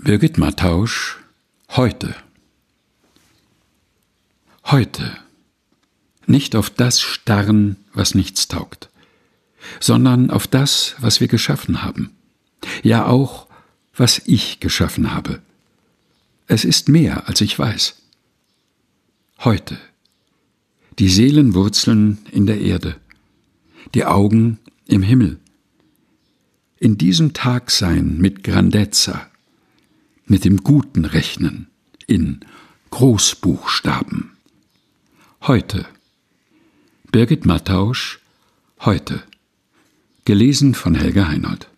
Birgit Mattausch, heute. Heute. Nicht auf das starren, was nichts taugt, sondern auf das, was wir geschaffen haben. Ja auch, was ich geschaffen habe. Es ist mehr, als ich weiß. Heute. Die Seelenwurzeln in der Erde, die Augen im Himmel. In diesem Tagsein mit Grandezza, mit dem Guten rechnen, in Großbuchstaben. Heute. Birgit Mattausch, heute. Gelesen von Helga Heinold.